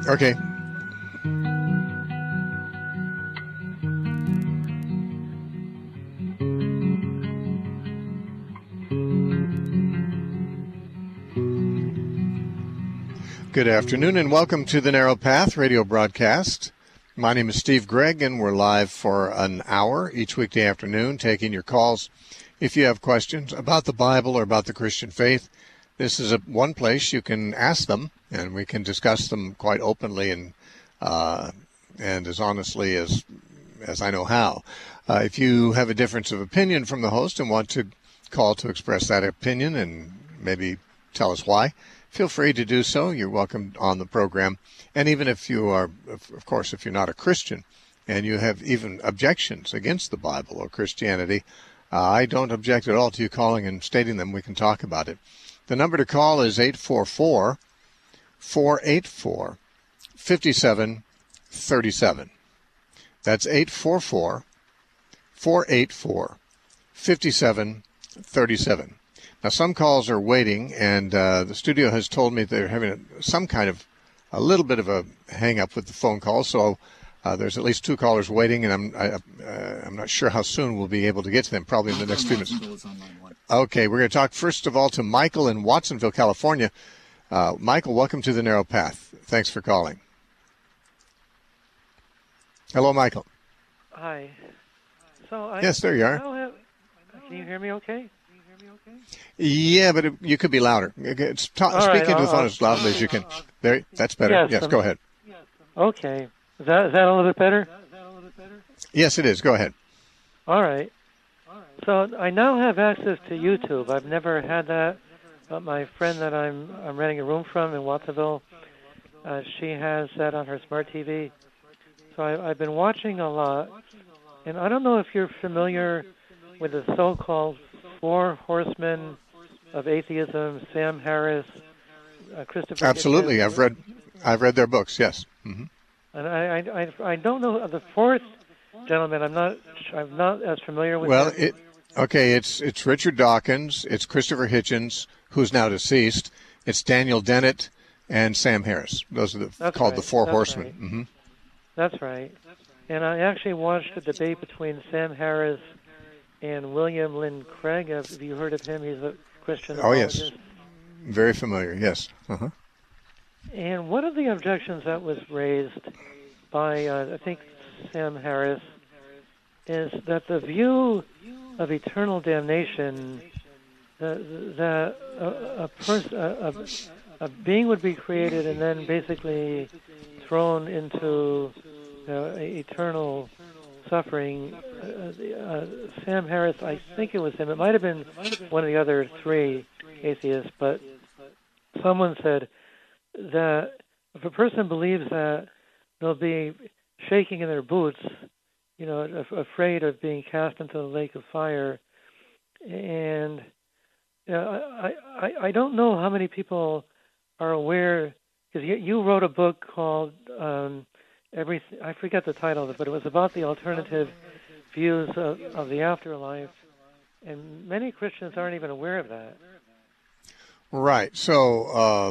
Okay. Good afternoon and welcome to the Narrow Path radio broadcast. My name is Steve Gregg and we're live for an hour each weekday afternoon taking your calls. If you have questions about the Bible or about the Christian faith, this is one place you can ask them, and we can discuss them quite openly and as honestly as I know how. If you have a difference of opinion from the host and want to call to express that opinion and maybe tell us why, feel free to do so. You're welcome on the program. And even if you are, of course, if you're not a Christian and you have even objections against the Bible or Christianity, I don't object at all to you calling and stating them. We can talk about it. The number to call is 844-484-5737. That's 844-484-5737. Now, some calls are waiting, and the studio has told me they're having a little bit of a hang-up with the phone call, so there's at least two callers waiting, and I'm not sure how soon we'll be able to get to them, probably in the next few minutes. Okay, we're going to talk first of all to Michael in Watsonville, California. Michael, welcome to the Narrow Path. Thanks for calling. Hello, Michael. Hi. Yes, there you are. Can you hear me okay? Yeah, but you could be louder. Speak into the phone as loudly as you can. There, that's better. Yes, go ahead. Okay. Is that a little bit better? Yes, it is. Go ahead. All right. So I now have access to YouTube. I've never had that, but my friend that I'm renting a room from in Watsonville, she has that on her smart TV. So I've been watching a lot, and I don't know if you're familiar with the so-called Four Horsemen of Atheism, Sam Harris, Christopher. Absolutely, Hitchens. I've read their books. Yes. Mm-hmm. And I don't know the fourth gentleman. I'm not as familiar with. Well, it's Richard Dawkins, it's Christopher Hitchens, who's now deceased. It's Daniel Dennett and Sam Harris. Those are the Four Horsemen. Right. Mm-hmm. That's right. And I actually watched a debate between Sam Harris and William Lynn Craig. Have you heard of him? He's a Christian apologist. Yes. Very familiar, yes. Uh-huh. And one of the objections that was raised by, I think, Sam Harris, is that the view of eternal damnation, that a being would be created and then basically thrown into eternal suffering. Sam Harris, I think it was him. It might have been one of the other three atheists, but someone said that if a person believes that they'll be shaking in their boots, afraid of being cast into the lake of fire, and I don't know how many people are aware, because you wrote a book called I forget the title of it, but it was about the alternative views of the afterlife, and many Christians aren't even aware of that. Right. So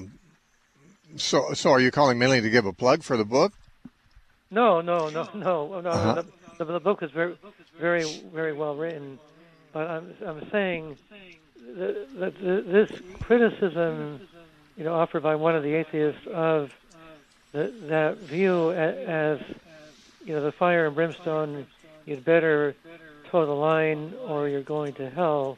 are you calling mainly to give a plug for the book? No. Uh-huh. The book is very, very, very well written, but I'm saying that this criticism, offered by one of the atheists of that view as the fire and brimstone, you'd better toe the line or you're going to hell.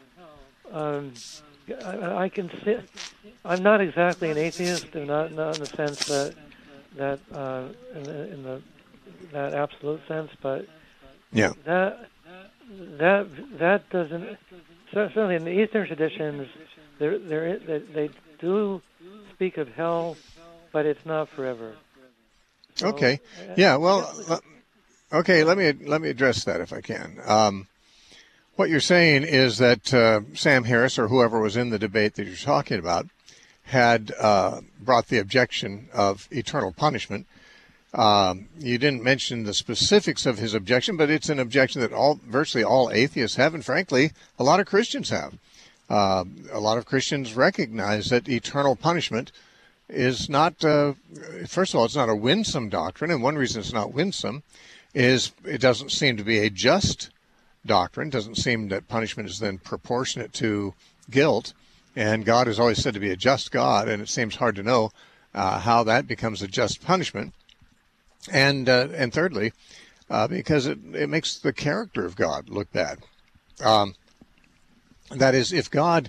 I can see. I'm not exactly an atheist, and not in the sense that in that absolute sense, but yeah, that doesn't. Certainly, in the Eastern traditions, they do speak of hell, but it's not forever. So, okay. Yeah. Well. Okay. Let me address that if I can. What you're saying is that Sam Harris or whoever was in the debate that you're talking about had brought the objection of eternal punishment. You didn't mention the specifics of his objection, but it's an objection that virtually all atheists have, and frankly, a lot of Christians have. A lot of Christians recognize that eternal punishment is not, first of all, it's not a winsome doctrine, and one reason it's not winsome is it doesn't seem to be a just doctrine. It doesn't seem that punishment is then proportionate to guilt, and God is always said to be a just God, and it seems hard to know how that becomes a just punishment. And thirdly, because it makes the character of God look bad. That is, if God,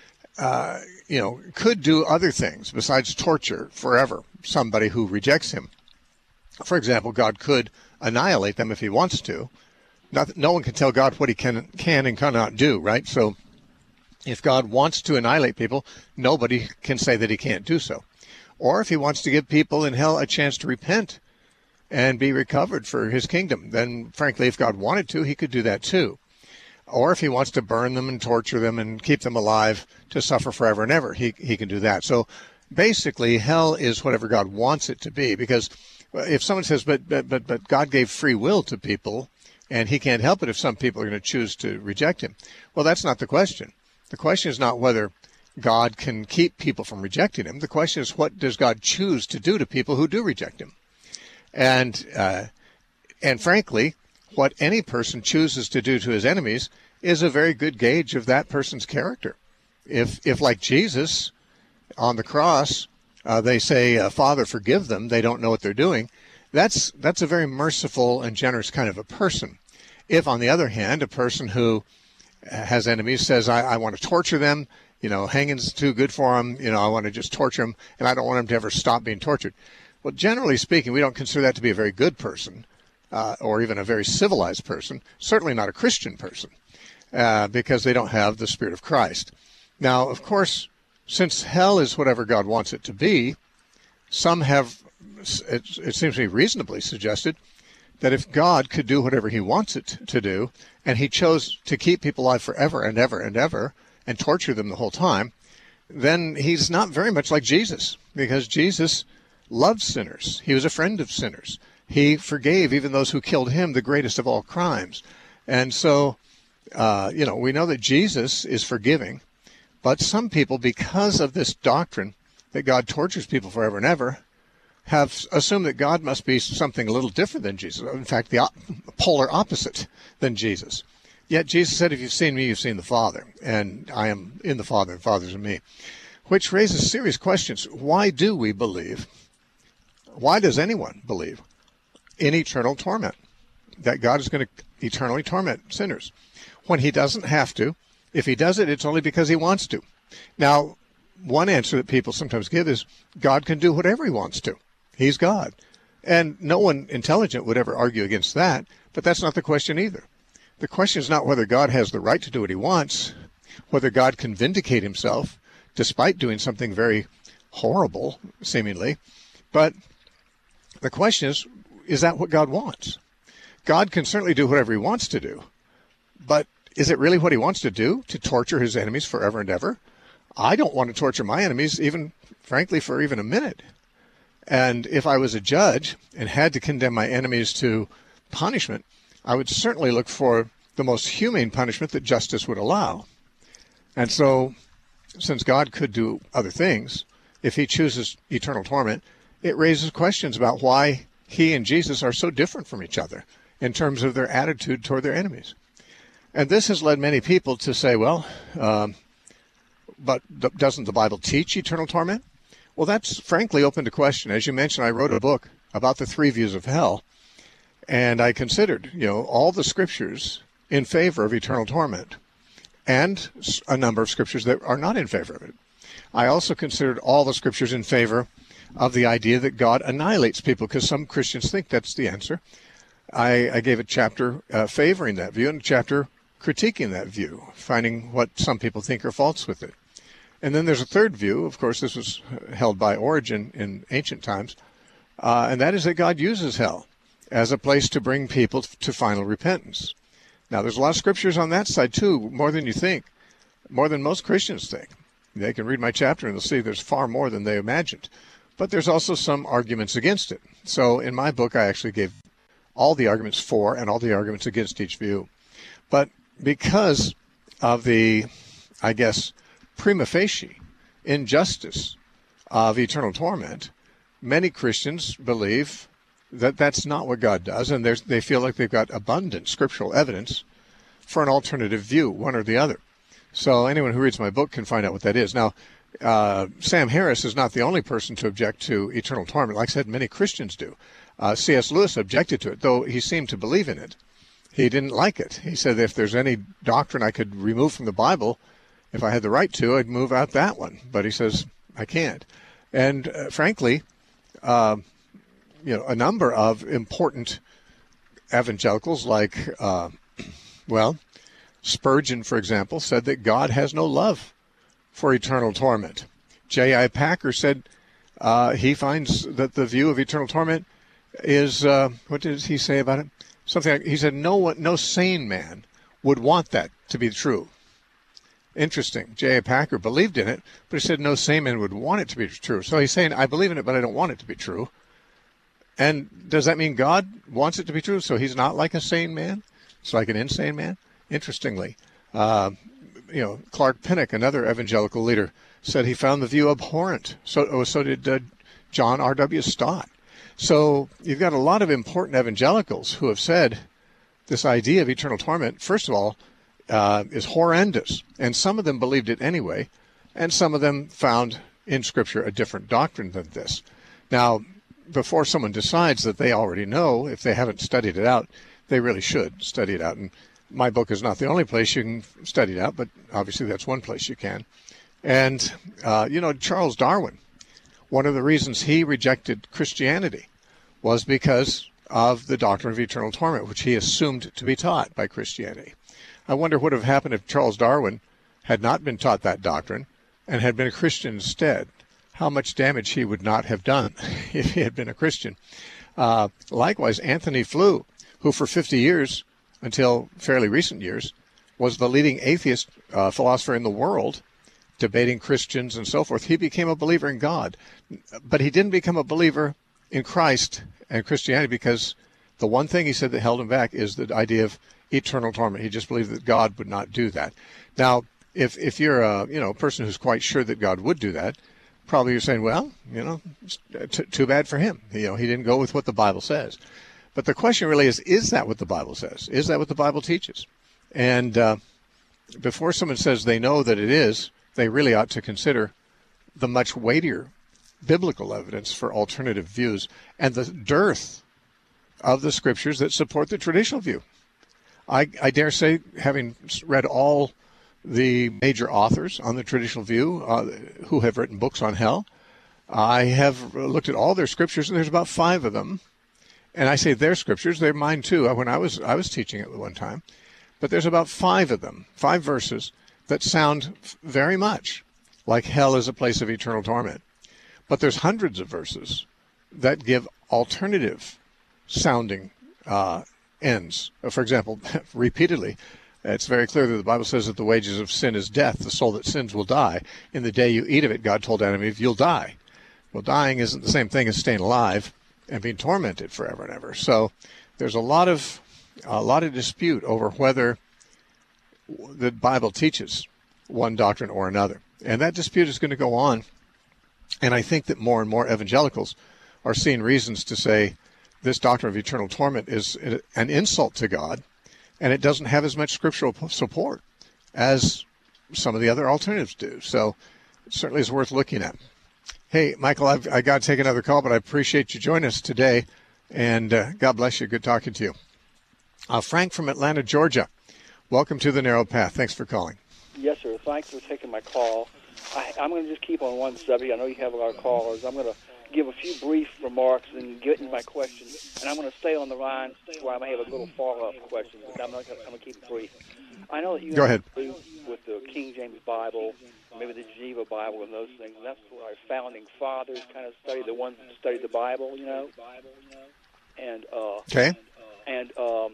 could do other things besides torture forever somebody who rejects him. For example, God could annihilate them if he wants to. No one can tell God what he can and cannot do, right? So if God wants to annihilate people, nobody can say that he can't do so. Or if he wants to give people in hell a chance to repent and be recovered for his kingdom, then frankly, if God wanted to, he could do that too. Or if he wants to burn them and torture them and keep them alive to suffer forever and ever, he can do that. So basically, hell is whatever God wants it to be, because if someone says, but God gave free will to people, and he can't help it if some people are going to choose to reject him. Well, that's not the question. The question is not whether God can keep people from rejecting him. The question is, what does God choose to do to people who do reject him? And frankly, what any person chooses to do to his enemies is a very good gauge of that person's character. If like Jesus on the cross, they say, Father, forgive them, they don't know what they're doing, that's a very merciful and generous kind of a person. If, on the other hand, a person who has enemies says, I want to torture them, hanging's too good for them, I want to just torture them, and I don't want them to ever stop being tortured. Well, generally speaking, we don't consider that to be a very good person, or even a very civilized person, certainly not a Christian person, because they don't have the Spirit of Christ. Now, of course, since hell is whatever God wants it to be, some have, it seems to be reasonably suggested, that if God could do whatever he wants it to do, and he chose to keep people alive forever and ever and ever, and torture them the whole time, then he's not very much like Jesus, because Jesus loved sinners. He was a friend of sinners. He forgave even those who killed him, the greatest of all crimes. And so, we know that Jesus is forgiving, but some people, because of this doctrine that God tortures people forever and ever, have assumed that God must be something a little different than Jesus. In fact, the polar opposite than Jesus. Yet Jesus said, if you've seen me, you've seen the Father, and I am in the Father, and the Father's in me. Which raises serious questions. Why do we believe? Why does anyone believe in eternal torment? That God is going to eternally torment sinners when he doesn't have to. If he does it, it's only because he wants to. Now, one answer that people sometimes give is God can do whatever he wants to. He's God. And no one intelligent would ever argue against that, but that's not the question either. The question is not whether God has the right to do what he wants, whether God can vindicate himself despite doing something very horrible, seemingly, but the question is that what God wants? God can certainly do whatever he wants to do, but is it really what he wants to do, to torture his enemies forever and ever? I don't want to torture my enemies, even, frankly, for even a minute. And if I was a judge and had to condemn my enemies to punishment, I would certainly look for the most humane punishment that justice would allow. And so, since God could do other things, if he chooses eternal torment, it raises questions about why he and Jesus are so different from each other in terms of their attitude toward their enemies. And this has led many people to say, well, but doesn't the Bible teach eternal torment? Well, that's frankly open to question. As you mentioned, I wrote a book about the three views of hell, and I considered, all the scriptures in favor of eternal torment and a number of scriptures that are not in favor of it. I also considered all the scriptures in favor of the idea that God annihilates people, because some Christians think that's the answer. I gave a chapter favoring that view and a chapter critiquing that view, finding what some people think are faults with it. And then there's a third view. Of course, this was held by Origen in ancient times, and that is that God uses hell as a place to bring people to final repentance. Now, there's a lot of scriptures on that side, too, more than you think, more than most Christians think. They can read my chapter and they'll see there's far more than they imagined. But there's also some arguments against it. So in my book, I actually gave all the arguments for and all the arguments against each view. But because of the, prima facie injustice of eternal torment, many Christians believe that that's not what God does, and they feel like they've got abundant scriptural evidence for an alternative view, one or the other. So anyone who reads my book can find out what that is. Now, Sam Harris is not the only person to object to eternal torment. Like I said, many Christians do. C.S. Lewis objected to it, though he seemed to believe in it. He didn't like it. He said if there's any doctrine I could remove from the Bible, if I had the right to, I'd move out that one. But he says, I can't. And frankly, a number of important evangelicals like, Spurgeon, for example, said that God has no love for eternal torment. J.I. Packer said he finds that the view of eternal torment is, what did he say about it? Something like, he said no sane man would want that to be true. Interesting. J.I. Packer believed in it, but he said no sane man would want it to be true. So he's saying, I believe in it, but I don't want it to be true. And does that mean God wants it to be true? So he's not like a sane man? It's like an insane man? Interestingly, Clark Pinnock, another evangelical leader, said he found the view abhorrent. So did John R.W. Stott. So you've got a lot of important evangelicals who have said this idea of eternal torment, first of all, is horrendous. And some of them believed it anyway, and some of them found in Scripture a different doctrine than this. Now, before someone decides that they already know, if they haven't studied it out, they really should study it out. And my book is not the only place you can study it out, but obviously that's one place you can. And, Charles Darwin, one of the reasons he rejected Christianity was because of the doctrine of eternal torment, which he assumed to be taught by Christianity. I wonder what would have happened if Charles Darwin had not been taught that doctrine and had been a Christian instead. How much damage he would not have done if he had been a Christian. Likewise, Anthony Flew, who for 50 years, until fairly recent years, was the leading atheist philosopher in the world, debating Christians and so forth. He became a believer in God, but he didn't become a believer in Christ and Christianity because the one thing he said that held him back is the idea of eternal torment. He just believed that God would not do that. Now, if you're a person who's quite sure that God would do that, probably you're saying, well, too bad for him. He didn't go with what the Bible says. But the question really is that what the Bible says? Is that what the Bible teaches? And before someone says they know that it is, they really ought to consider the much weightier biblical evidence for alternative views and the dearth of the scriptures that support the traditional view. I dare say, having read all the major authors on the traditional view who have written books on hell, I have looked at all their scriptures, and there's about 5 of them. And I say their scriptures, they're mine too. When I was teaching it one time. But there's about 5 of them, 5 verses that sound very much like hell is a place of eternal torment. But there's hundreds of verses that give alternative sounding ends. For example, repeatedly, it's very clear that the Bible says that the wages of sin is death. The soul that sins will die. In the day you eat of it, God told Adam and Eve, you'll die. Well, dying isn't the same thing as staying alive and being tormented forever and ever. So there's a lot of dispute over whether the Bible teaches one doctrine or another. And that dispute is going to go on. And I think that more and more evangelicals are seeing reasons to say this doctrine of eternal torment is an insult to God, and it doesn't have as much scriptural support as some of the other alternatives do. So it certainly is worth looking at. Hey, Michael, I got to take another call, but I appreciate you joining us today, and God bless you. Good talking to you. Frank from Atlanta, Georgia. Welcome to the Narrow Path. Thanks for calling. Yes, sir. Thanks for taking my call. I'm going to just keep on one subject. I know you have a lot of callers. I'm going to give a few brief remarks and get into my question. And I'm going to stay on the line where I may have a little follow-up question. But I'm going to keep it brief. I know that you Go ahead. Agree with the King James Bible, maybe the Geneva Bible and those things. And that's where our founding fathers kind of studied, the ones that studied the Bible, And okay. And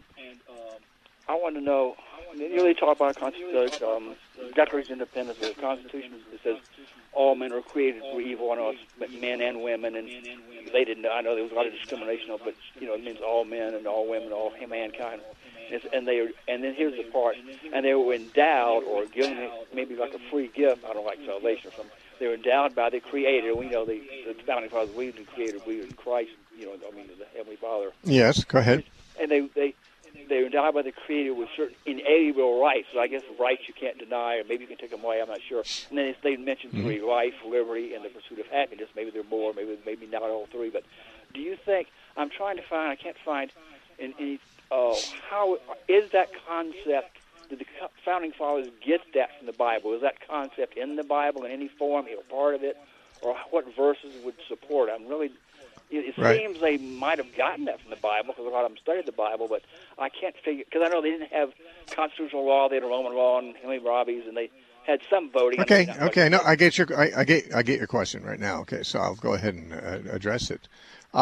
I want to know, you really talk about Declaration of Independence, the Constitution that says all men are created for evil, and men and women, and they didn't. I know there was a lot of discrimination, but it means all men and all women, all mankind. And then here's the part, and they were endowed or given maybe like a free gift. I don't like salvation or something. They were endowed by the Creator. We know the founding fathers believed in the Creator, believed in Christ. The Heavenly Father. Yes, go ahead. And they were endowed by the Creator with certain inalienable rights. So I guess rights you can't deny, or maybe you can take them away. I'm not sure. And then they mentioned three: life, liberty, and the pursuit of happiness. Maybe there are more. Maybe not all three. But do you think? I'm trying to find. I can't find any. How is that concept? Did the founding fathers get that from the Bible? Is that concept in the Bible in any form, or part of it, or what verses would support it? It seems they might have gotten that from the Bible because a lot of them studied the Bible, but I can't figure, because I know they didn't have constitutional law, they had Roman law and Henry Robbie's, and they had some voting. Okay. No, I get your question right now. Okay, so I'll go ahead and address it.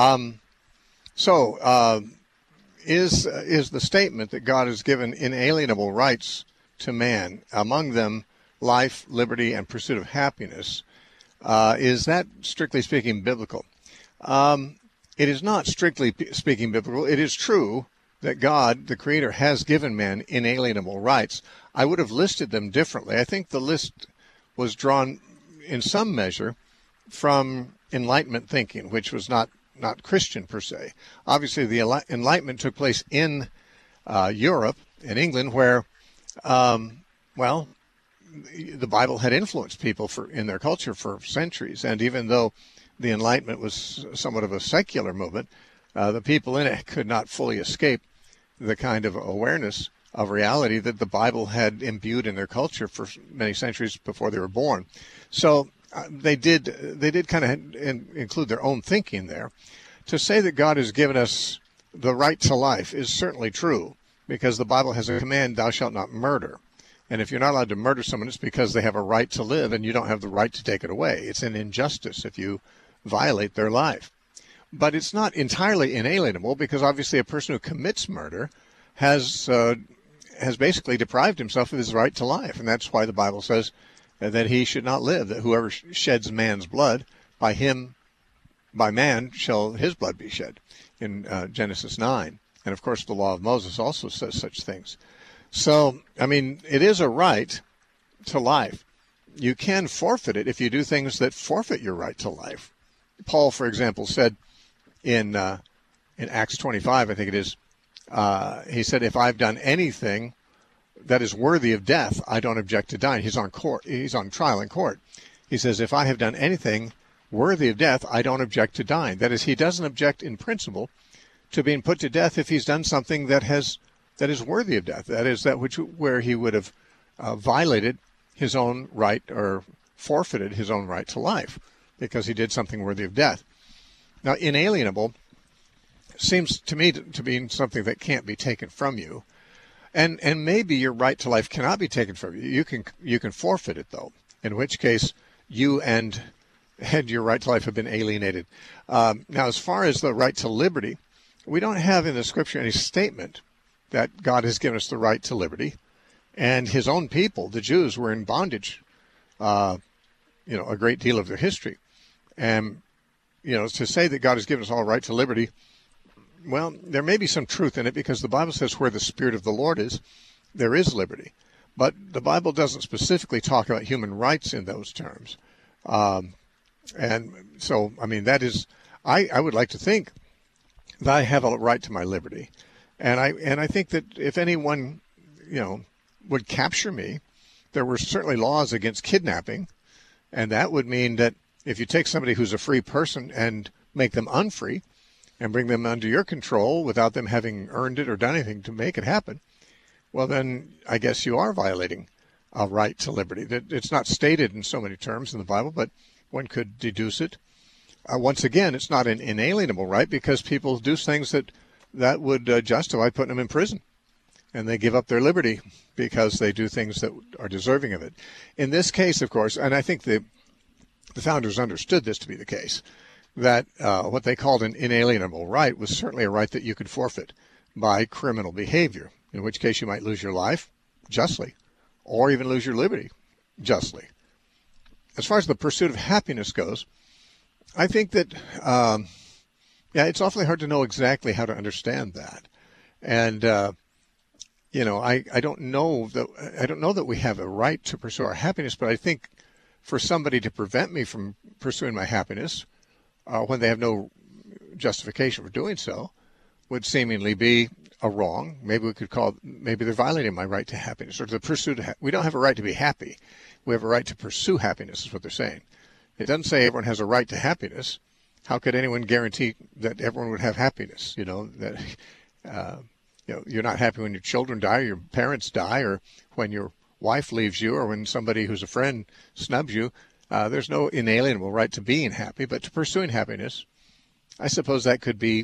Is the statement that God has given inalienable rights to man, among them life, liberty, and pursuit of happiness, is that strictly speaking biblical? It is not strictly speaking biblical. It is true that God, the Creator, has given man inalienable rights. I would have listed them differently. I think the list was drawn in some measure from Enlightenment thinking, which was not Christian per se. Obviously, the Enlightenment took place in Europe, in England, where, the Bible had influenced people in their culture for centuries. And even though the Enlightenment was somewhat of a secular movement, the people in it could not fully escape the kind of awareness of reality that the Bible had imbued in their culture for many centuries before they were born. So they did kind of include their own thinking there. To say that God has given us the right to life is certainly true, because the Bible has a command, thou shalt not murder. And if you're not allowed to murder someone, it's because they have a right to live and you don't have the right to take it away. It's an injustice if you violate their life. But it's not entirely inalienable, because obviously a person who commits murder has basically deprived himself of his right to life. And that's why the Bible says that he should not live, that whoever sheds man's blood, by man shall his blood be shed, in Genesis 9. And of course the law of Moses also says such things. So, it is a right to life. You can forfeit it if you do things that forfeit your right to life. Paul, for example, said in Acts 25, I think it is, he said, if I've done anything that is worthy of death, I don't object to dying. He's on trial in court. He says, if I have done anything worthy of death, I don't object to dying. That is, he doesn't object in principle to being put to death if he's done something that is worthy of death. That is, where he would have violated his own right or forfeited his own right to life because he did something worthy of death. Now, inalienable seems to me to be something that can't be taken from you. And maybe your right to life cannot be taken from you. You can forfeit it, though, in which case you and your right to life have been alienated. Now, as far as the right to liberty, we don't have in the Scripture any statement that God has given us the right to liberty. And his own people, the Jews, were in bondage, a great deal of their history. And, to say that God has given us all right to liberty, well, there may be some truth in it, because the Bible says where the Spirit of the Lord is, there is liberty. But the Bible doesn't specifically talk about human rights in those terms. And so, that is, I would like to think that I have a right to my liberty. And I think that if anyone, would capture me, there were certainly laws against kidnapping. And that would mean that if you take somebody who's a free person and make them unfree and bring them under your control without them having earned it or done anything to make it happen, well, then I guess you are violating a right to liberty. It's not stated in so many terms in the Bible, but one could deduce it. Once again, it's not an inalienable right, because people do things that would justify putting them in prison. And they give up their liberty because they do things that are deserving of it. In this case, of course, and I think the founders understood this to be the case, that what they called an inalienable right was certainly a right that you could forfeit by criminal behavior, in which case you might lose your life justly, or even lose your liberty justly. As far as the pursuit of happiness goes, I think that, it's awfully hard to know exactly how to understand that. And I don't know that we have a right to pursue our happiness, but I think for somebody to prevent me from pursuing my happiness when they have no justification for doing so would seemingly be a wrong. Maybe they're violating my right to happiness or to the pursuit of we don't have a right to be happy. We have a right to pursue happiness is what they're saying. It doesn't say everyone has a right to happiness. How could anyone guarantee that everyone would have happiness? That you're not happy when your children die, or your parents die, or when your wife leaves you, or when somebody who's a friend snubs you. There's no inalienable right to being happy, but to pursuing happiness, I suppose that could be.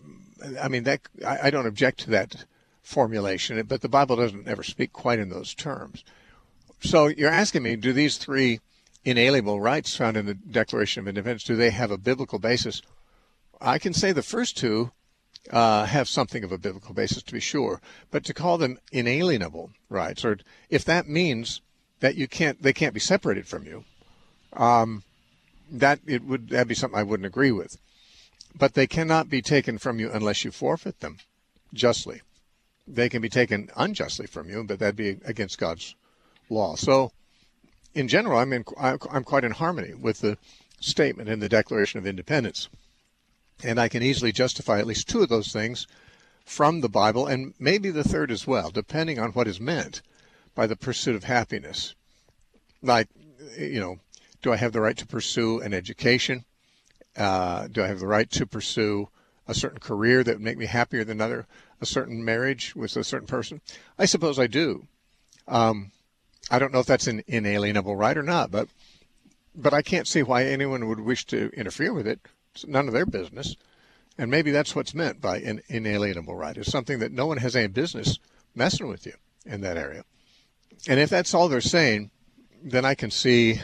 I don't object to that formulation, but the Bible doesn't ever speak quite in those terms. So you're asking me, do these three inalienable rights found in the Declaration of Independence, do they have a biblical basis? I can say the first two have something of a biblical basis, to be sure, but to call them inalienable rights, or if that means that they can't be separated from you, that'd be something I wouldn't agree with. But they cannot be taken from you unless you forfeit them justly. They can be taken unjustly from you, but that'd be against God's law. So, in general, I'm quite in harmony with the statement in the Declaration of Independence. And I can easily justify at least two of those things from the Bible, and maybe the third as well, depending on what is meant by the pursuit of happiness. Like, do I have the right to pursue an education? Do I have the right to pursue a certain career that would make me happier than a certain marriage with a certain person? I suppose I do. I don't know if that's an inalienable right or not, but I can't see why anyone would wish to interfere with it. It's none of their business. And maybe that's what's meant by an inalienable right. It's something that no one has any business messing with you in that area. And if that's all they're saying, then I can see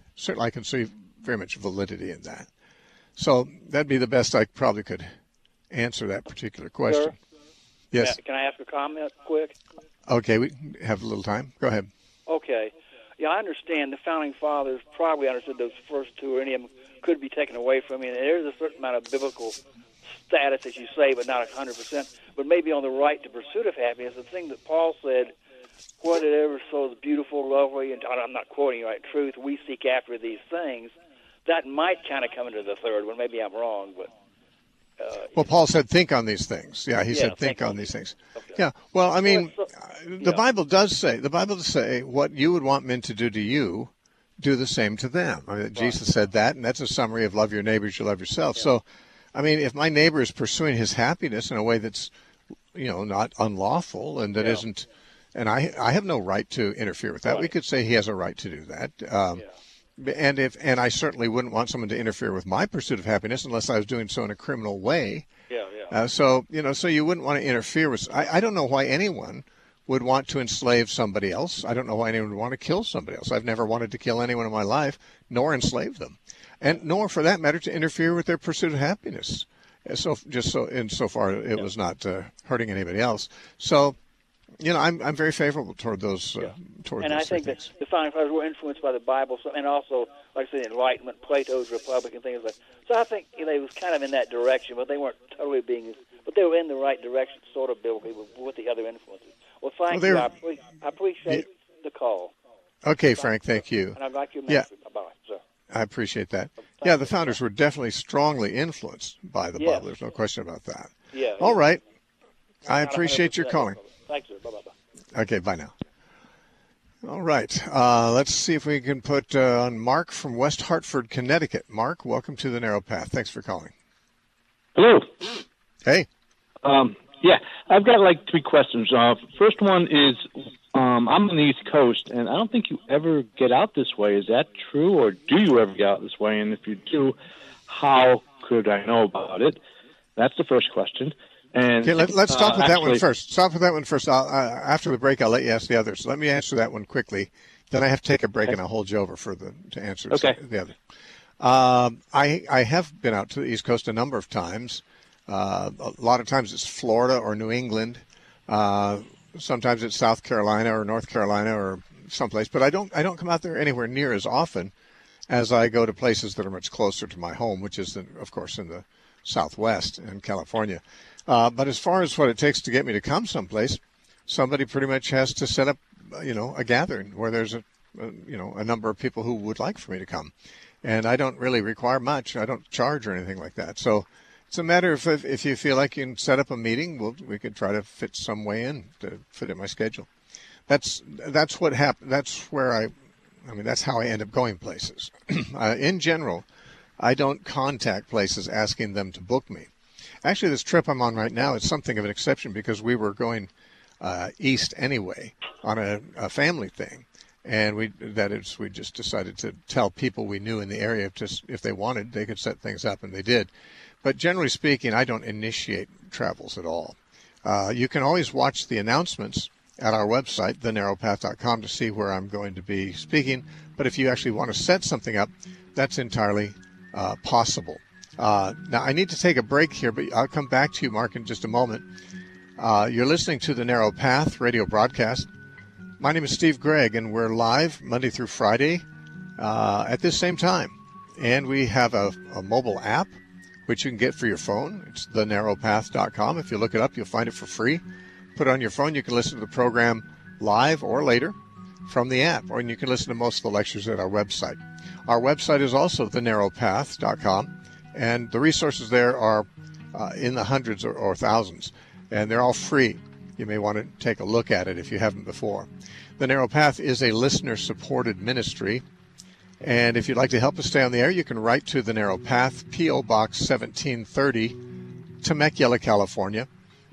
very much validity in that. So that'd be the best I probably could answer that particular question. Sir? Yes. Can I ask a comment quick? Okay, we have a little time. Go ahead. Okay. Yeah, I understand the Founding Fathers probably understood those first two, or any of them could be taken away from you. And there's a certain amount of biblical status, as you say, but not 100%. But maybe on the right to pursuit of happiness, the thing that Paul said, whatever so is beautiful, lovely, and I'm not quoting you right, truth, we seek after these things. That might kind of come into the third one. Maybe I'm wrong, but... Well, Paul said, think on these things. Yeah, he said, think on these things. Okay. Yeah, well, I mean, the Bible does say, what you would want men to do to you, do the same to them. I mean, right. Jesus said that, and that's a summary of love your neighbor as you love yourself. Yeah. So, I mean, if my neighbor is pursuing his happiness in a way that's, not unlawful and that isn't, and I have no right to interfere with that. Right. We could say he has a right to do that. And I certainly wouldn't want someone to interfere with my pursuit of happiness unless I was doing so in a criminal way. So you wouldn't want to interfere with. I don't know why anyone would want to enslave somebody else. I don't know why anyone would want to kill somebody else. I've never wanted to kill anyone in my life, nor enslave them, and nor, for that matter, to interfere with their pursuit of happiness. Insofar it was not hurting anybody else. So. I'm very favorable toward those. And I think that the Founding Fathers were influenced by the Bible, and also, like I said, Enlightenment, Plato's Republic, and things like that. So I think they was kind of in that direction, but they weren't totally but they were in the right direction, sort of biblically, with the other influences. Well, thank you. I appreciate the call. Okay, Frank, thank you. And I'd like your message about it, sir. I appreciate that. The Founders were definitely strongly influenced by the Bible. There's no question about that. Yeah. All right. I appreciate your calling. Thanks, sir. Bye-bye. Okay, bye now. All right. Let's see if we can put on Mark from West Hartford, Connecticut. Mark, welcome to the Narrow Path. Thanks for calling. Hello. Hey. I've got like three questions. First one is, I'm on the East Coast, and I don't think you ever get out this way. Is that true, or do you ever get out this way? And if you do, how could I know about it? That's the first question. And, let's stop with that one first. Stop with that one first. After the break, I'll let you ask the others. Let me answer that one quickly. Then I have to take a break, and I'll hold you over to answer the other. I have been out to the East Coast a number of times. A lot of times it's Florida or New England. Sometimes it's South Carolina or North Carolina or someplace. But I don't come out there anywhere near as often as I go to places that are much closer to my home, which is, of course, in the Southwest in California. But as far as what it takes to get me to come someplace, somebody pretty much has to set up, a gathering where there's a number of people who would like for me to come. And I don't really require much. I don't charge or anything like that. So it's a matter of if you feel like you can set up a meeting, we could try to fit some way in to fit in my schedule. That's what happened. That's where that's how I end up going places. In general, I don't contact places asking them to book me. Actually, this trip I'm on right now is something of an exception because we were going east anyway on a family thing. And we just decided to tell people we knew in the area if they wanted, they could set things up, and they did. But generally speaking, I don't initiate travels at all. You can always watch the announcements at our website, thenarrowpath.com, to see where I'm going to be speaking. But if you actually want to set something up, that's entirely possible. Now, I need to take a break here, but I'll come back to you, Mark, in just a moment. You're listening to the Narrow Path radio broadcast. My name is Steve Gregg, and we're live Monday through Friday at this same time. And we have a mobile app, which you can get for your phone. It's thenarrowpath.com. If you look it up, you'll find it for free. Put it on your phone. You can listen to the program live or later from the app, or you can listen to most of the lectures at our website. Our website is also thenarrowpath.com, and the resources there are in the hundreds or thousands, and they're all free. You may want to take a look at it if you haven't before. The Narrow Path is a listener-supported ministry, and if you'd like to help us stay on the air, you can write to The Narrow Path, P.O. Box 1730, Temecula, California,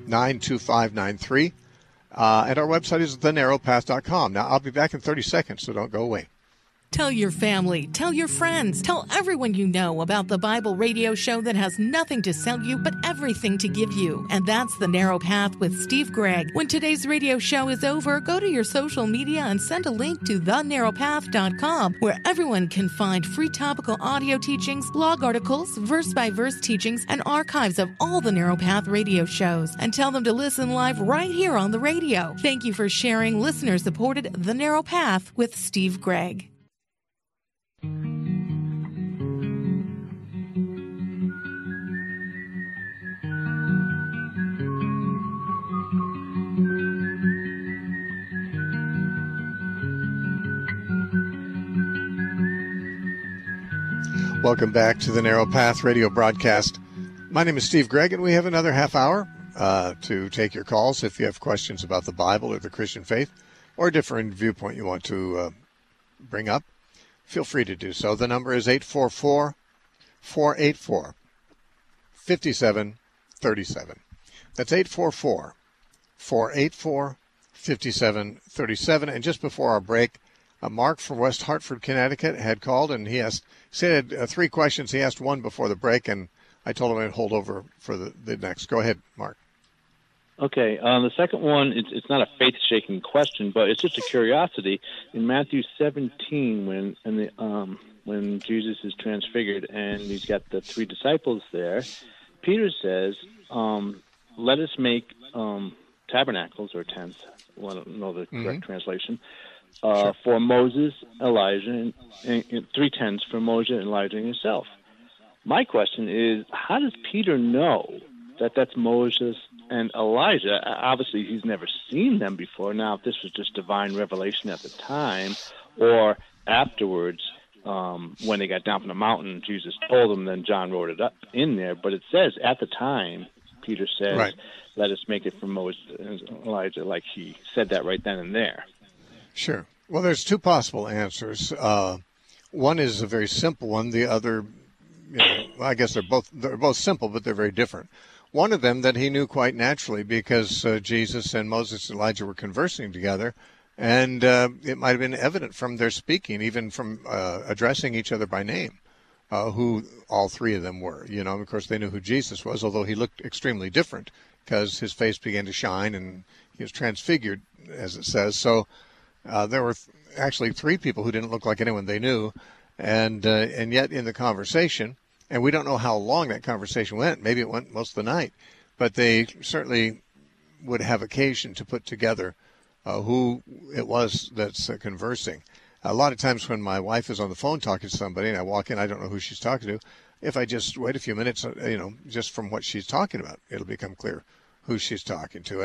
92593. And our website is thenarrowpath.com. Now, I'll be back in 30 seconds, so don't go away. Tell your family, tell your friends, tell everyone you know about the Bible radio show that has nothing to sell you but everything to give you. And that's The Narrow Path with Steve Gregg. When today's radio show is over, go to your social media and send a link to thenarrowpath.com, where everyone can find free topical audio teachings, blog articles, verse-by-verse teachings, and archives of all the Narrow Path radio shows. And tell them to listen live right here on the radio. Thank you for sharing listener-supported The Narrow Path with Steve Gregg. Welcome back to the Narrow Path radio broadcast. My name is Steve Gregg, and we have another half hour to take your calls if you have questions about the Bible or the Christian faith or a different viewpoint you want to bring up. Feel free to do so. The number is 844-484-5737. That's 844-484-5737. And just before our break, Mark from West Hartford, Connecticut had called, and he said 3 questions. He asked one before the break, and I told him I'd hold over for the next. Go ahead, Mark. Okay, the second one, it's not a faith-shaking question, but it's just a curiosity. In Matthew 17, when Jesus is transfigured and he's got the 3 disciples there, Peter says, let us make tabernacles or tents. I don't know the correct translation. Sure. For Moses, Elijah, and 3 tents for Moses, Elijah, and yourself. My question is, how does Peter know that that's Moses and Elijah? Obviously, he's never seen them before. Now, if this was just divine revelation at the time or afterwards, when they got down from the mountain, Jesus told them, then John wrote it up in there. But it says at the time, Peter says, right, let us make it for Moses and Elijah, like he said that right then and there. Sure. Well, there's 2 possible answers. One is a very simple one. The other, I guess they're both simple, but they're very different. One of them that he knew quite naturally because Jesus and Moses and Elijah were conversing together, and it might have been evident from their speaking, even from addressing each other by name, who all 3 of them were. Of course, they knew who Jesus was, although he looked extremely different because his face began to shine and he was transfigured, as it says. So there were actually 3 people who didn't look like anyone they knew, and yet in the conversation, and we don't know how long that conversation went. Maybe it went most of the night, but they certainly would have occasion to put together who it was that's conversing. A lot of times when my wife is on the phone talking to somebody and I walk in, I don't know who she's talking to. If I just wait a few minutes, just from what she's talking about, it'll become clear who she's talking to.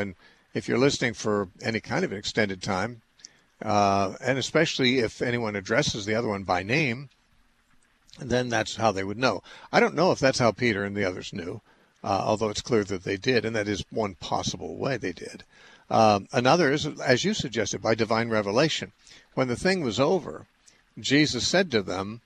if you're listening for any kind of an extended time, and especially if anyone addresses the other one by name, then that's how they would know. I don't know if that's how Peter and the others knew, although it's clear that they did, and that is one possible way they did. Another is, as you suggested, by divine revelation. When the thing was over, Jesus said to them,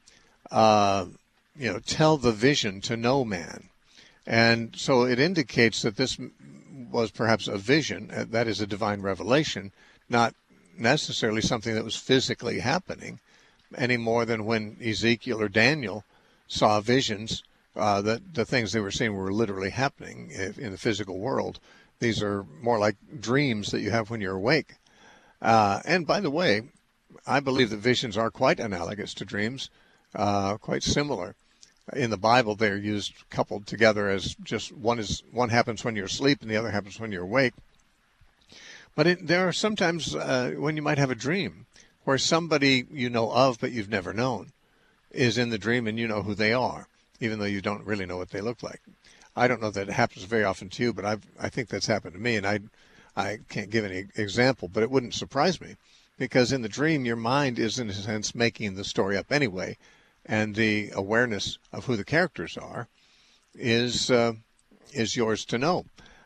tell the vision to no man. And so it indicates that this was perhaps a vision, that is a divine revelation, not necessarily something that was physically happening, any more than when Ezekiel or Daniel saw visions, that the things they were seeing were literally happening in the physical world. These are more like dreams that you have when you're awake. And by the way, I believe that visions are quite analogous to dreams, quite similar. In the Bible, they're used coupled together as just one happens when you're asleep and the other happens when you're awake. But there are sometimes when you might have a dream where somebody you know of but you've never known is in the dream and you know who they are, even though you don't really know what they look like. I don't know that it happens very often to you, but I think that's happened to me, and I can't give any example, but it wouldn't surprise me, because in the dream your mind is in a sense making the story up anyway, and the awareness of who the characters are is yours to know.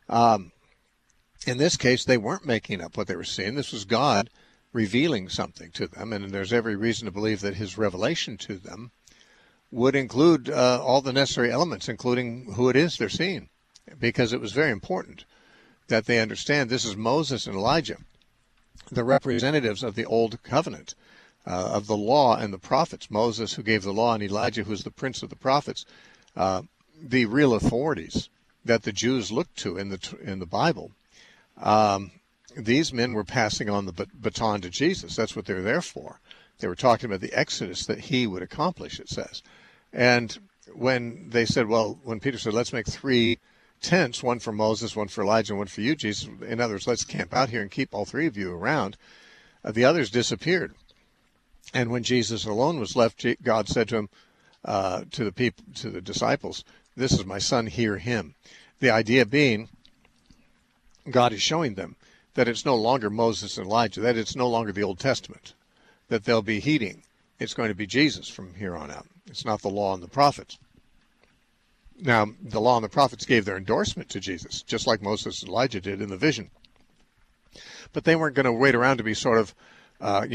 In this case, they weren't making up what they were seeing. This was God revealing something to them, and there's every reason to believe that his revelation to them would include all the necessary elements, including who it is they're seeing, because it was very important that they understand this is Moses and Elijah, the representatives of the Old Covenant, of the law and the prophets. Moses, who gave the law, and Elijah, who is the prince of the prophets, the real authorities that the Jews looked to in the Bible. These men were passing on the baton to Jesus. That's what they were there for. They were talking about the Exodus that he would accomplish, it says. And when they said, when Peter said, let's make 3 tents, one for Moses, one for Elijah, and one for you, Jesus, in other words, let's camp out here and keep all 3 of you around, the others disappeared. And when Jesus alone was left, God said to him, to the disciples, this is my son, hear him. The idea being, God is showing them that it's no longer Moses and Elijah, that it's no longer the Old Testament that they'll be heeding. It's going to be Jesus from here on out. It's not the law and the prophets. Now, the law and the prophets gave their endorsement to Jesus, just like Moses and Elijah did in the vision. But they weren't going to wait around to be sort of,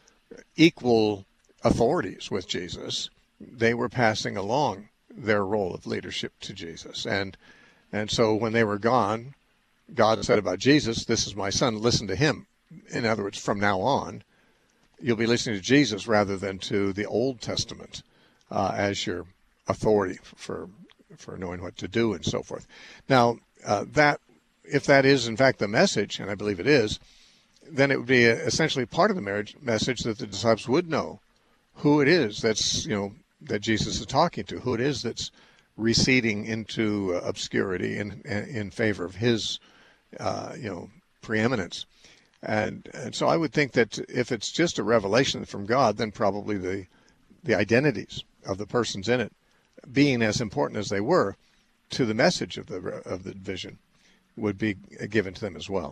equal authorities with Jesus. They were passing along their role of leadership to Jesus. And so when they were gone, God said about Jesus, this is my son, listen to him. In other words, from now on, you'll be listening to Jesus rather than to the Old Testament as your authority for knowing what to do and so forth. Now, if that is in fact the message, and I believe it is, then it would be essentially part of the marriage message that the disciples would know who it is that's, that Jesus is talking to, who it is that's receding into obscurity in favor of his, preeminence. And so I would think that if it's just a revelation from God, then probably the identities of the persons in it being as important as they were to the message of the vision would be given to them as well.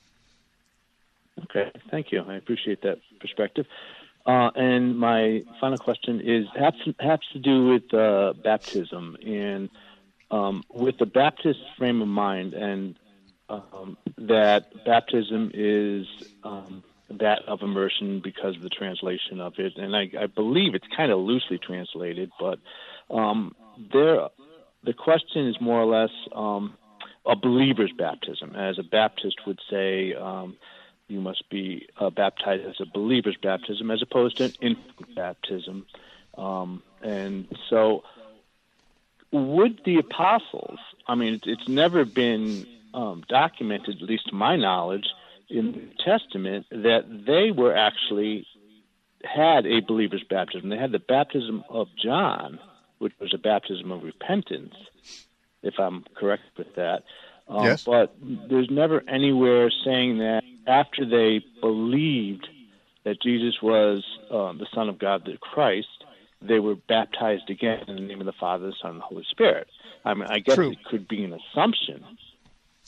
Okay, thank you. I appreciate that perspective. And my final question has to do with baptism, and with the Baptist frame of mind, and that baptism is that of immersion because of the translation of it. And I believe it's kind of loosely translated, but the question is more or less a believer's baptism. As a Baptist would say, you must be baptized as a believer's baptism as opposed to an infant baptism. And so would the apostles, it's never been documented, at least to my knowledge, in the New Testament, that they were actually had a believer's baptism. They had the baptism of John, which was a baptism of repentance, if I'm correct with that. Yes. But there's never anywhere saying that after they believed that Jesus was the Son of God, the Christ, they were baptized again in the name of the Father, the Son, and the Holy Spirit. I guess True. It could be an assumption.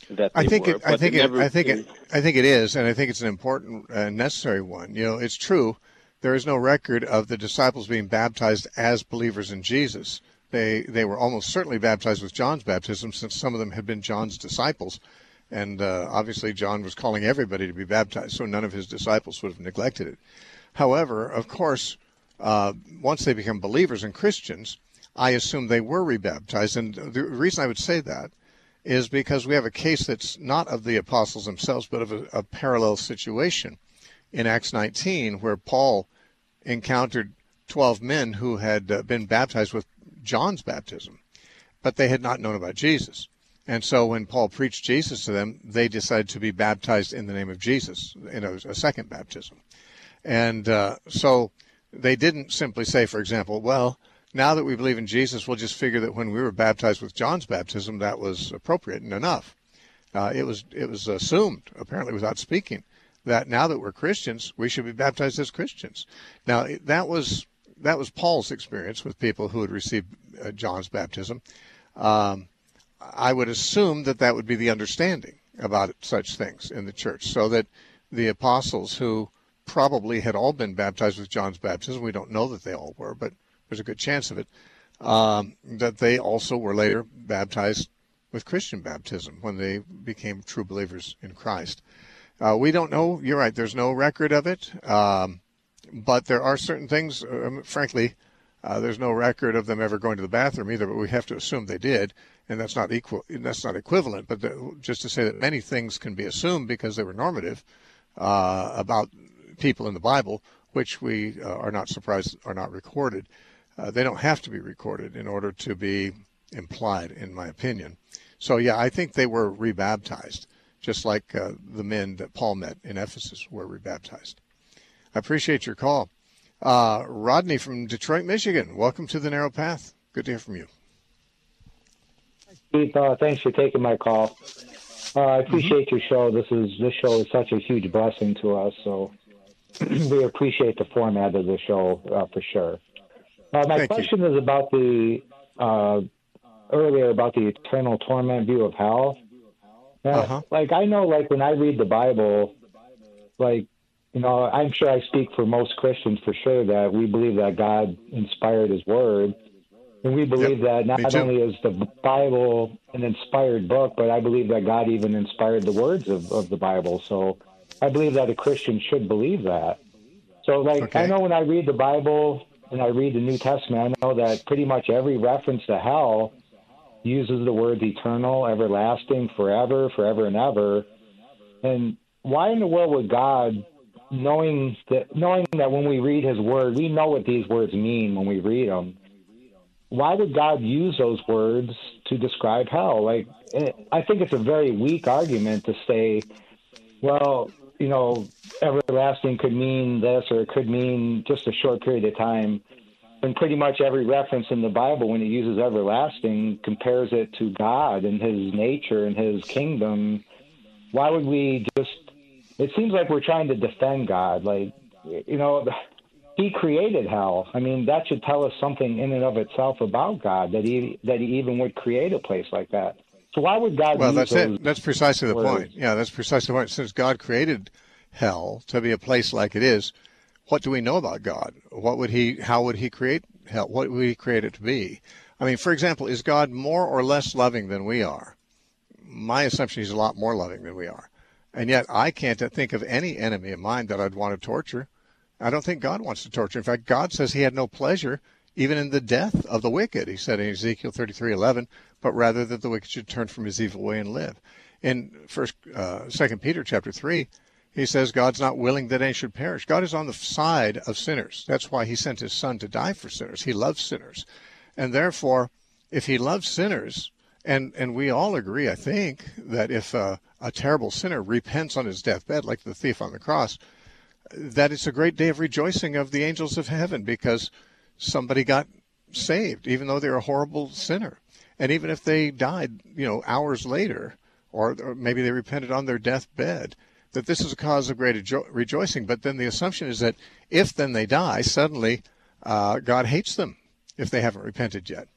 that they I think were. I think it is, and I think it's an important and necessary one. It's true. There is no record of the disciples being baptized as believers in Jesus. They were almost certainly baptized with John's baptism, since some of them had been John's disciples. And obviously John was calling everybody to be baptized, so none of his disciples would have neglected it. However, of course, once they become believers and Christians, I assume they were rebaptized. And the reason I would say that is because we have a case that's not of the apostles themselves, but of a parallel situation in Acts 19, where Paul encountered 12 men who had been baptized with John's baptism, but they had not known about Jesus. And so when Paul preached Jesus to them, they decided to be baptized in the name of Jesus in a second baptism. And so they didn't simply say, for example, well, now that we believe in Jesus, we'll just figure that when we were baptized with John's baptism, that was appropriate and enough. It was assumed, apparently without speaking, that now that we're Christians, we should be baptized as Christians. Now, that was Paul's experience with people who had received John's baptism. I would assume that would be the understanding about such things in the church, so that the apostles, who probably had all been baptized with John's baptism, we don't know that they all were, but there's a good chance of it, that they also were later baptized with Christian baptism when they became true believers in Christ. We don't know. You're right. There's no record of it, but there are certain things, frankly, there's no record of them ever going to the bathroom either, but we have to assume they did, and that's not equivalent, but just to say that many things can be assumed because they were normative about people in the Bible, which we are not surprised are not recorded. They don't have to be recorded in order to be implied, in my opinion. So, yeah, I think they were rebaptized, just like the men that Paul met in Ephesus were rebaptized. I appreciate your call. Rodney from Detroit, Michigan, welcome to the Narrow Path. Good to hear from you. Steve, thanks for taking my call. I appreciate your show. This show is such a huge blessing to us, so we appreciate the format of the show for sure. My question is about the earlier about the eternal torment view of hell. Like, I know, like, when I read the Bible, like, I'm sure I speak for most Christians for sure that we believe that God inspired his word. And we believe that not only is the Bible an inspired book, but I believe that God even inspired the words of the Bible. So I believe that a Christian should believe that. So, like, I know when I read the Bible and I read the New Testament, I know that pretty much every reference to hell uses the words eternal, everlasting, forever, forever and ever. And why in the world would God, knowing that when we read his word, we know what these words mean when we read them, why would God use those words to describe hell? Like, I think it's a very weak argument to say, well, everlasting could mean this, or it could mean just a short period of time. And pretty much every reference in the Bible, when it uses everlasting, compares it to God and his nature and his kingdom. Why would we just, it seems like we're trying to defend God. Like, he created hell. I mean, that should tell us something in and of itself about God, that he even would create a place like that. So why would God use that's those it. That's precisely the words? point. Yeah, that's precisely the point. Since God created hell to be a place like it is, what do we know about God? How would he create hell? What would he create it to be? I mean, for example, is God more or less loving than we are? My assumption is he's a lot more loving than we are. And yet I can't think of any enemy of mine that I'd want to torture. I don't think God wants to torture. In fact, God says he had no pleasure even in the death of the wicked. He said in Ezekiel 33:11, but rather that the wicked should turn from his evil way and live. In 2 Peter chapter 3, he says God's not willing that any should perish. God is on the side of sinners. That's why he sent his son to die for sinners. He loves sinners. And therefore, if he loves sinners, and we all agree, I think, that if a terrible sinner repents on his deathbed, like the thief on the cross, that it's a great day of rejoicing of the angels of heaven because somebody got saved, even though they're a horrible sinner. And even if they died, hours later, or maybe they repented on their deathbed, that this is a cause of great rejoicing. But then the assumption is that if then they die, suddenly God hates them if they haven't repented yet.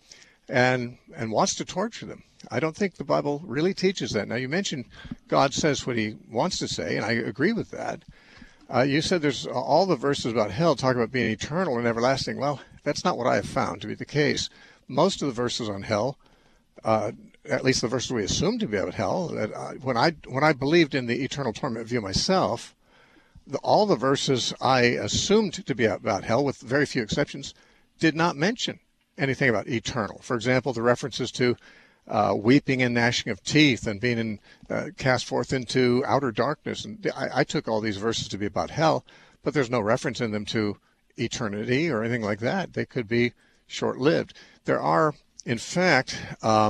and wants to torture them. I don't think the Bible really teaches that. Now, you mentioned God says what he wants to say, and I agree with that. You said there's all the verses about hell talk about being eternal and everlasting. Well, that's not what I have found to be the case. Most of the verses on hell, at least the verses we assume to be about hell, when I believed in the eternal torment view myself, all the verses I assumed to be about hell, with very few exceptions, did not mention anything about eternal. For example, the references to weeping and gnashing of teeth and being cast forth into outer darkness. And I took all these verses to be about hell, but there's no reference in them to eternity or anything like that. They could be short-lived. There are, in fact,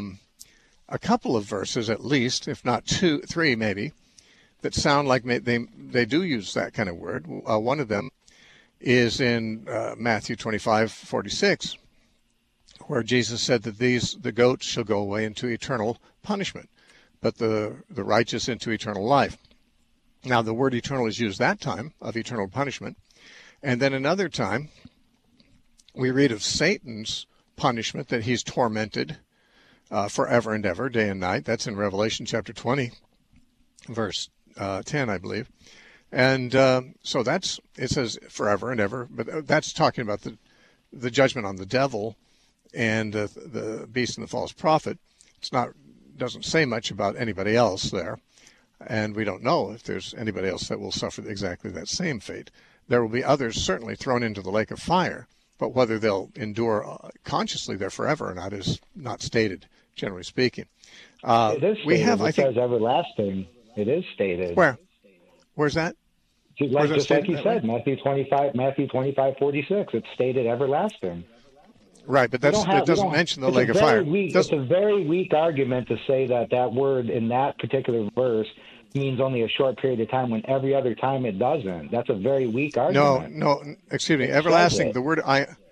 a couple of verses at least, if not two, three maybe, that sound like they do use that kind of word. One of them is in Matthew 25:46, where Jesus said that the goats shall go away into eternal punishment, but the righteous into eternal life. Now, the word eternal is used that time, of eternal punishment. And then another time, we read of Satan's punishment, that he's tormented forever and ever, day and night. That's in Revelation chapter 20, verse 10, I believe. And so it says forever and ever, but that's talking about the judgment on the devil and the beast and the false prophet. Doesn't say much about anybody else there, and we don't know if there's anybody else that will suffer exactly that same fate. There will be others certainly thrown into the lake of fire, but whether they'll endure consciously there forever or not is not stated, generally speaking. It is stated. It says everlasting. It is stated. Where? Where's that? Just like you said, Matthew 25:46. It's stated everlasting. Right, but that doesn't mention the lake of fire. It's a very weak argument to say that word in that particular verse means only a short period of time when every other time it doesn't. That's a very weak argument. No, excuse me. Everlasting, the word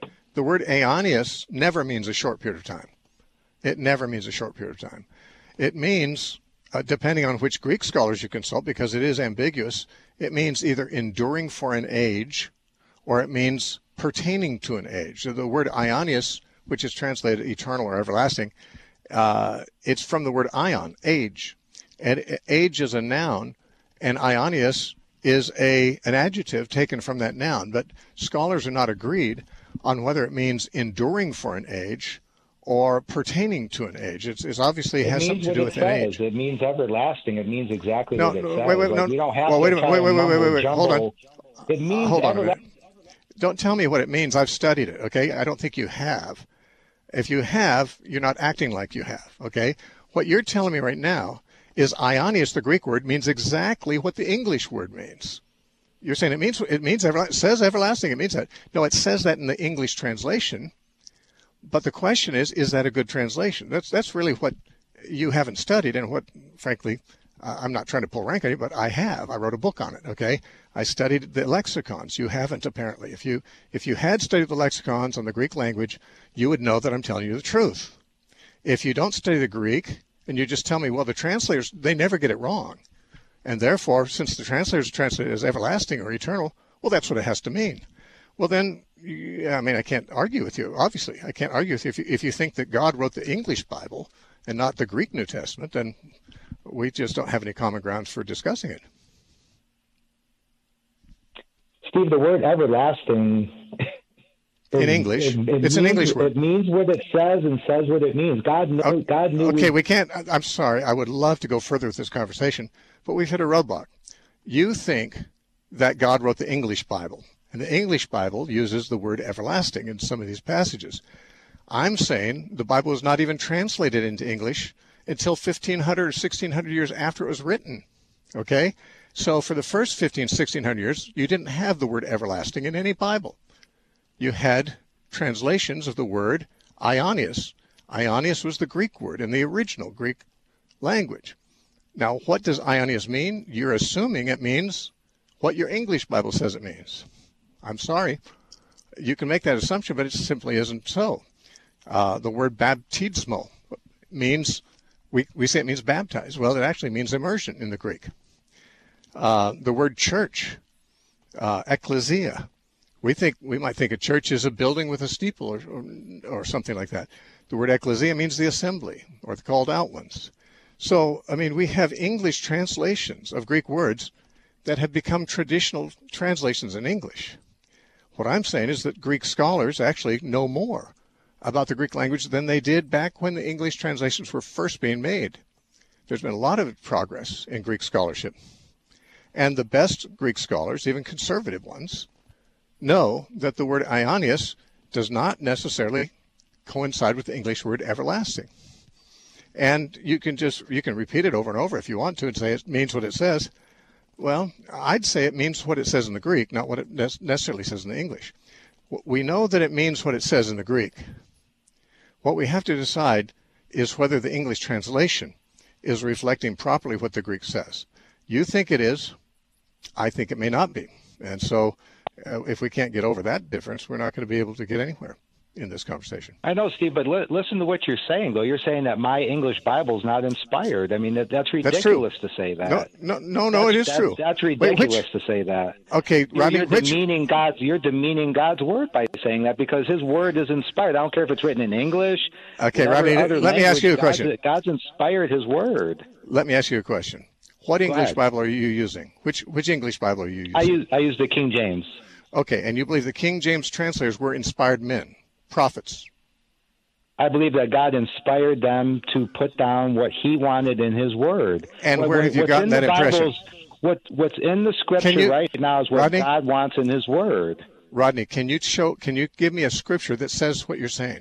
aionios never means a short period of time. It never means a short period of time. It means, depending on which Greek scholars you consult, because it is ambiguous, it means either enduring for an age, or it means pertaining to an age. So the word aionios, which is translated eternal or everlasting, it's from the word aion, age. And age is a noun, and aionios is an adjective taken from that noun. But scholars are not agreed on whether it means enduring for an age or pertaining to an age. It obviously has something to do with an age. It means everlasting. It means exactly what it says. Wait, hold on. It means hold on a minute. Don't tell me what it means. I've studied it, okay? I don't think you have. If you have, you're not acting like you have, okay? What you're telling me right now is aionios, the Greek word, means exactly what the English word means. You're saying it says everlasting. It means that. No, it says that in the English translation. But the question is that a good translation? That's really what you haven't studied, and what, frankly, I'm not trying to pull rank on you, but I have. I wrote a book on it, okay? I studied the lexicons. You haven't, apparently. If you had studied the lexicons on the Greek language, you would know that I'm telling you the truth. If you don't study the Greek, and you just tell me, well, the translators, they never get it wrong. And therefore, since the translators translate it as everlasting or eternal, well, that's what it has to mean. Well, then, I can't argue with you, obviously. I can't argue with you. If you think that God wrote the English Bible and not the Greek New Testament, then we just don't have any common grounds for discussing it. Steve, the word everlasting... in English, it's an English word. It means what it says and says what it means. God knew. Okay, we can't. I'm sorry. I would love to go further with this conversation, but we've hit a roadblock. You think that God wrote the English Bible, and the English Bible uses the word everlasting in some of these passages. I'm saying the Bible was not even translated into English until 1,500 or 1,600 years after it was written. Okay? So for the first 1,600 years, you didn't have the word everlasting in any Bible. You had translations of the word aionios. Aionios was the Greek word in the original Greek language. Now, what does aionios mean? You're assuming it means what your English Bible says it means. I'm sorry. You can make that assumption, but it simply isn't so. The word baptismo means, we say it means baptized. Well, it actually means immersion in the Greek. The word church, ecclesia, we might think a church is a building with a steeple or something like that. The word ecclesia means the assembly, or the called out ones. So, I mean, we have English translations of Greek words that have become traditional translations in English. What I'm saying is that Greek scholars actually know more about the Greek language than they did back when the English translations were first being made. There's been a lot of progress in Greek scholarship. And the best Greek scholars, even conservative ones, know that the word aionios does not necessarily coincide with the English word everlasting. And you can repeat it over and over if you want to and say it means what it says. Well, I'd say it means what it says in the Greek, not what it necessarily says in the English. We know that it means what it says in the Greek. What we have to decide is whether the English translation is reflecting properly what the Greek says. You think it is. I think it may not be. And so if we can't get over that difference, we're not going to be able to get anywhere in this conversation. I know, Steve, but listen to what you're saying, though. You're saying that my English Bible is not inspired. I mean, that's ridiculous to say that. No, it is true. That's ridiculous to say that. Okay, Rodney, you're demeaning God's word by saying that, because his word is inspired. I don't care if it's written in English. Okay, Rodney, let me ask you a question. God's inspired his word. Let me ask you a question. What English Bible are you using? Which English Bible are you using? I use the King James. Okay, and you believe the King James translators were inspired men, prophets? I believe that God inspired them to put down what he wanted in his word. And where have you gotten that impression? What's in the scripture right now is what Rodney, God wants in his word. Rodney, can you give me a scripture that says what you're saying?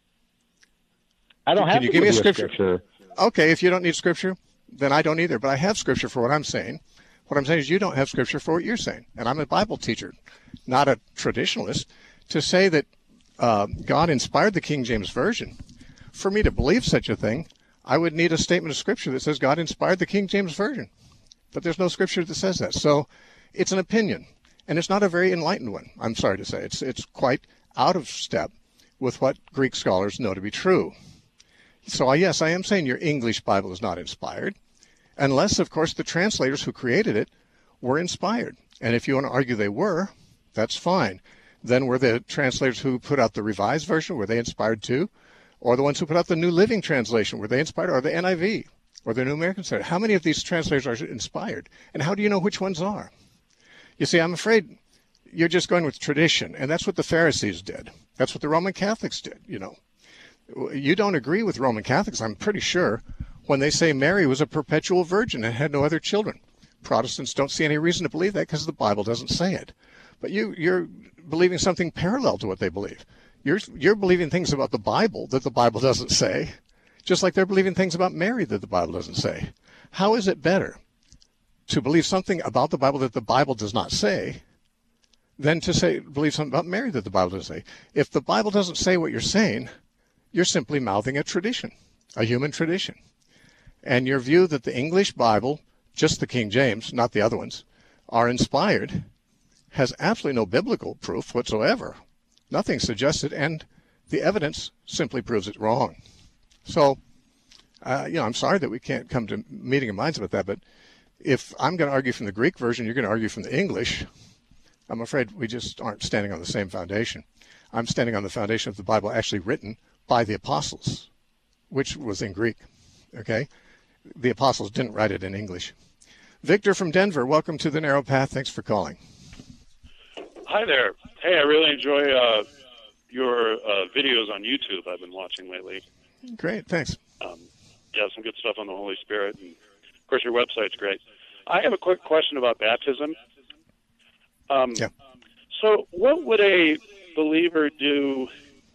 I don't have to give you a scripture. Okay, if you don't need scripture, then I don't either. But I have scripture for what I'm saying. What I'm saying is you don't have scripture for what you're saying. And I'm a Bible teacher, not a traditionalist. To say that God inspired the King James Version, for me to believe such a thing, I would need a statement of scripture that says God inspired the King James Version. But there's no scripture that says that. So it's an opinion, and it's not a very enlightened one, I'm sorry to say. It's quite out of step with what Greek scholars know to be true. So yes, I am saying your English Bible is not inspired, unless, of course, the translators who created it were inspired. And if you want to argue they were, that's fine. Then were the translators who put out the Revised Version, were they inspired too? Or the ones who put out the New Living Translation, were they inspired? Or the NIV? Or the New American Standard? How many of these translators are inspired? And how do you know which ones are? You see, I'm afraid you're just going with tradition, and that's what the Pharisees did. That's what the Roman Catholics did, you know. You don't agree with Roman Catholics, I'm pretty sure, when they say Mary was a perpetual virgin and had no other children. Protestants don't see any reason to believe that because the Bible doesn't say it. But you're believing something parallel to what they believe. You're believing things about the Bible that the Bible doesn't say, just like they're believing things about Mary that the Bible doesn't say. How is it better to believe something about the Bible that the Bible does not say than to believe something about Mary that the Bible doesn't say? If the Bible doesn't say what you're saying, you're simply mouthing a tradition, a human tradition. And your view that the English Bible, just the King James, not the other ones, are inspired has absolutely no biblical proof whatsoever. Nothing suggests it, and the evidence simply proves it wrong. So, I'm sorry that we can't come to meeting of minds about that, but if I'm going to argue from the Greek version, you're going to argue from the English, I'm afraid we just aren't standing on the same foundation. I'm standing on the foundation of the Bible actually written by the apostles, which was in Greek, okay? The apostles didn't write it in English. Victor from Denver, welcome to The Narrow Path. Thanks for calling. Hi there. Hey, I really enjoy your videos on YouTube I've been watching lately. Great, thanks. Yeah, some good stuff on the Holy Spirit. And, of course, your website's great. I have a quick question about baptism. Yeah. So what would a believer do,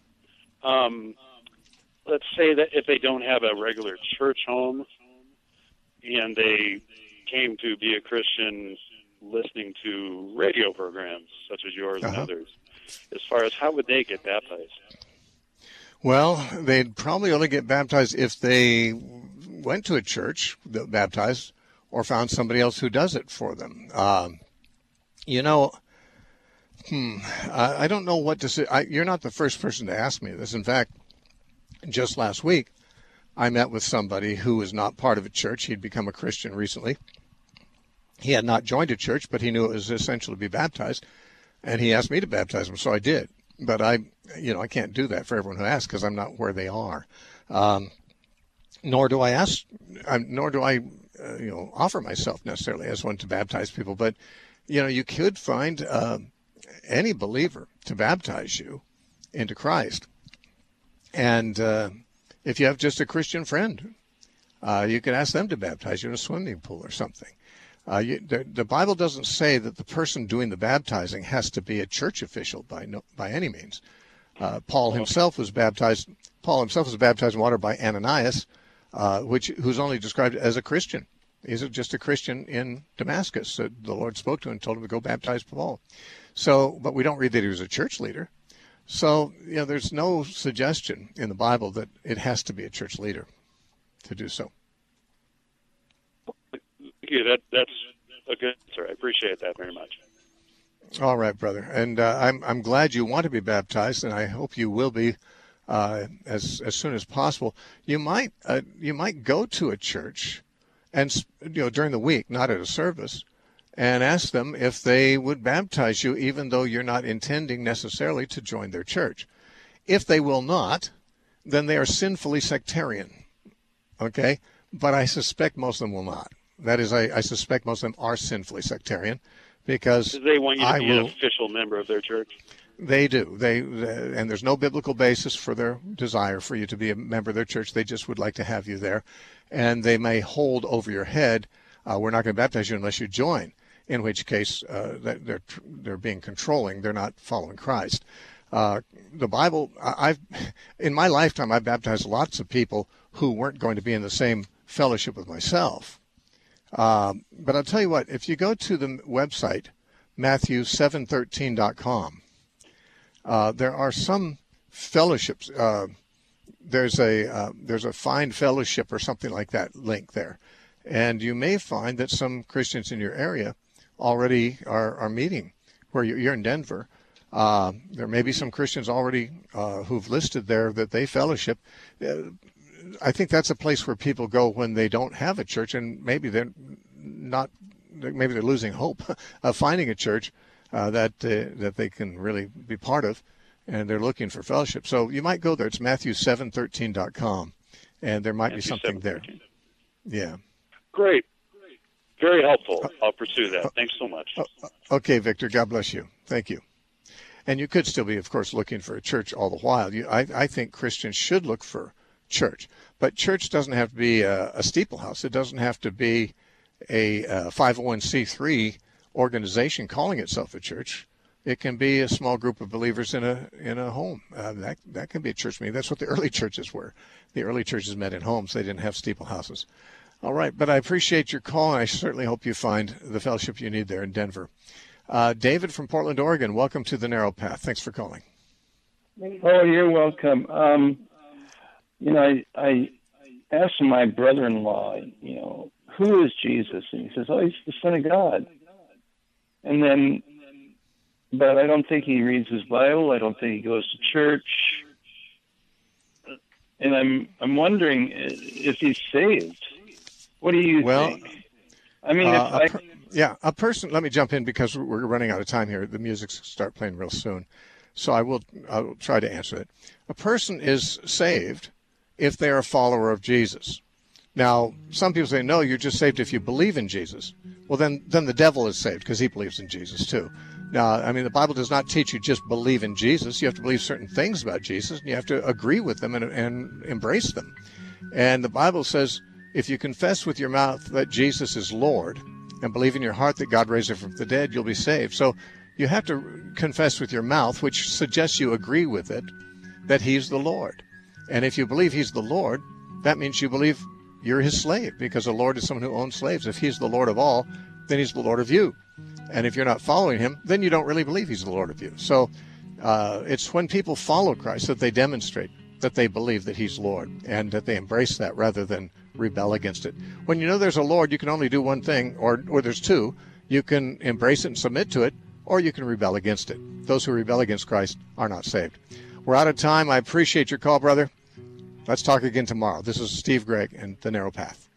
let's say that if they don't have a regular church home and they came to be a Christian listening to radio programs such as yours and others, as far as how would they get baptized? Well, they'd probably only get baptized if they went to a church that baptized or found somebody else who does it for them. I don't know what to say. You're not the first person to ask me this. In fact, just last week, I met with somebody who was not part of a church. He'd become a Christian recently. He had not joined a church, but he knew it was essential to be baptized, and he asked me to baptize him, so I did. but I can't do that for everyone who asks because I'm not where they are. Nor do I offer myself necessarily as one to baptize people. But, you could find any believer to baptize you into Christ. And if you have just a Christian friend, you could ask them to baptize you in a swimming pool or something. The Bible doesn't say that the person doing the baptizing has to be a church official by any means. Paul himself was baptized in water by Ananias, who's only described as a Christian. He's just a Christian in Damascus. The Lord spoke to him and told him to go baptize Paul. But we don't read that he was a church leader. So, there's no suggestion in the Bible that it has to be a church leader to do so. Yeah, that's a good answer. I appreciate that very much. All right, brother. And I'm glad you want to be baptized, and I hope you will be as soon as possible. You might go to a church and during the week, not at a service, and ask them if they would baptize you, even though you're not intending necessarily to join their church. If they will not, then they are sinfully sectarian. Okay? But I suspect most of them will not. That is, I suspect most of them are sinfully sectarian because they want you to be an official member of their church. They do. And there's no biblical basis for their desire for you to be a member of their church. They just would like to have you there. And they may hold over your head, we're not going to baptize you unless you join, in which case they're being controlling. They're not following Christ. The Bible, in my lifetime, I've baptized lots of people who weren't going to be in the same fellowship with myself. But I'll tell you what, if you go to the website, Matthew713.com, there are some fellowships. There's a Find Fellowship or something like that link there. And you may find that some Christians in your area already are meeting where you're in Denver. There may be some Christians already who've listed there that they fellowship. I think that's a place where people go when they don't have a church, and maybe they're losing hope of finding a church that they can really be part of, and they're looking for fellowship. So you might go there. It's Matthew713.com, and there might be something there. Yeah. Great. Very helpful. I'll pursue that. Thanks so much. Okay, Victor. God bless you. Thank you. And you could still be, of course, looking for a church all the while. I think Christians should look for church, but church doesn't have to be a steeple house. It doesn't have to be a 501c3 organization calling itself a church. It can be a small group of believers in a home. That can be a church meeting. That's what the early churches were. The early churches met in homes. They didn't have steeple houses. All right, but I appreciate your call, and I certainly hope you find the fellowship you need there in Denver. David from Portland, Oregon, welcome to the Narrow Path. Thanks for calling. Oh, you're welcome. I asked my brother-in-law, who is Jesus? And he says, he's the Son of God. And then, but I don't think he reads his Bible. I don't think he goes to church. And I'm wondering if he's saved. What do you think? I mean, a person, let me jump in because we're running out of time here. The music's start playing real soon. So I'll try to answer it. A person is saved if they're a follower of Jesus. Now, some people say, no, you're just saved if you believe in Jesus. Well, then the devil is saved because he believes in Jesus too. Now, I mean, the Bible does not teach you just believe in Jesus. You have to believe certain things about Jesus, and you have to agree with them and embrace them. And the Bible says, if you confess with your mouth that Jesus is Lord and believe in your heart that God raised him from the dead, you'll be saved. So you have to confess with your mouth, which suggests you agree with it, that he's the Lord. And if you believe he's the Lord, that means you believe you're his slave, because a Lord is someone who owns slaves. If he's the Lord of all, then he's the Lord of you. And if you're not following him, then you don't really believe he's the Lord of you. So it's when people follow Christ that they demonstrate that they believe that he's Lord and that they embrace that rather than rebel against it. When you know there's a Lord, you can only do one thing, or there's two. You can embrace it and submit to it, or you can rebel against it. Those who rebel against Christ are not saved. We're out of time. I appreciate your call, brother. Let's talk again tomorrow. This is Steve Gregg and The Narrow Path.